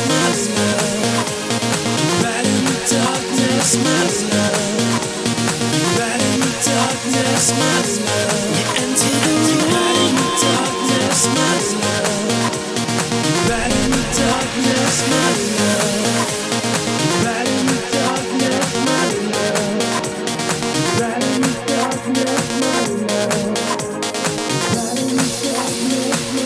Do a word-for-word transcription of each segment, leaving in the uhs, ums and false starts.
my love. Right in the darkness, my love. Right in the darkness, my love. You enter the room. Right in the darkness, my love. Right in the darkness, my love. Right in the darkness, my love. Right in the darkness, my love. Right in the darkness, my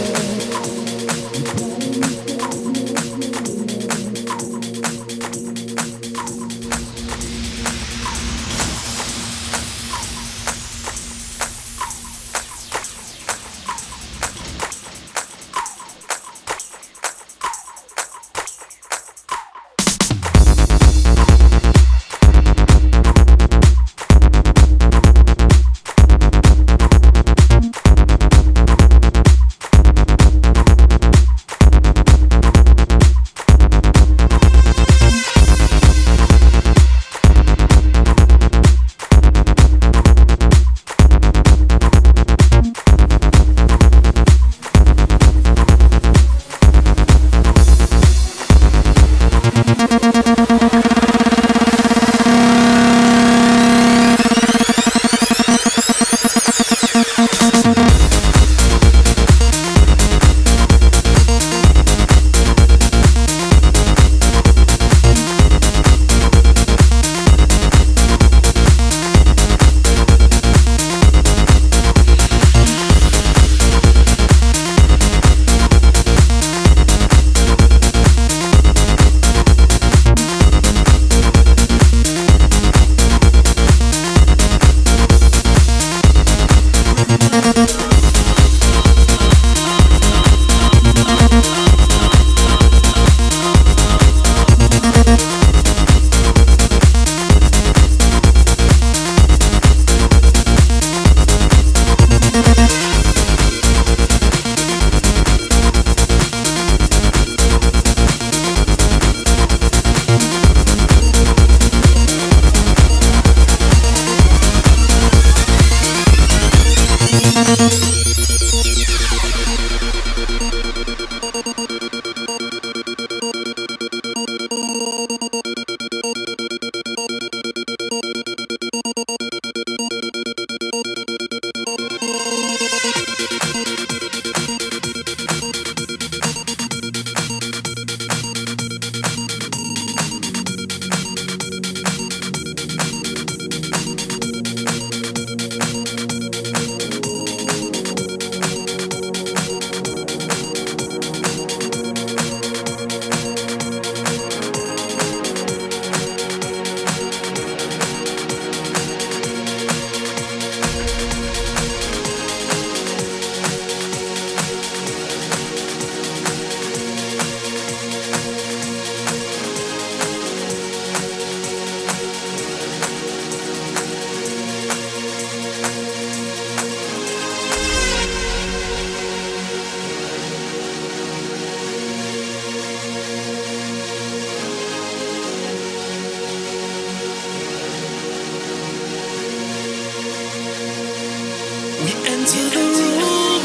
into the room.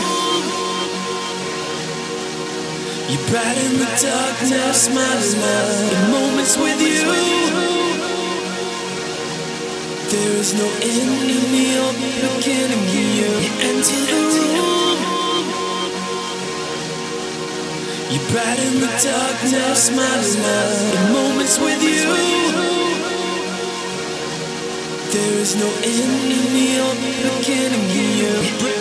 You brighten the darkness, my love. The moments with you, there is no end in me or beginning in you. You enter the room. You brighten the darkness, my love. The moments with you, there is no end in me or beginning in you.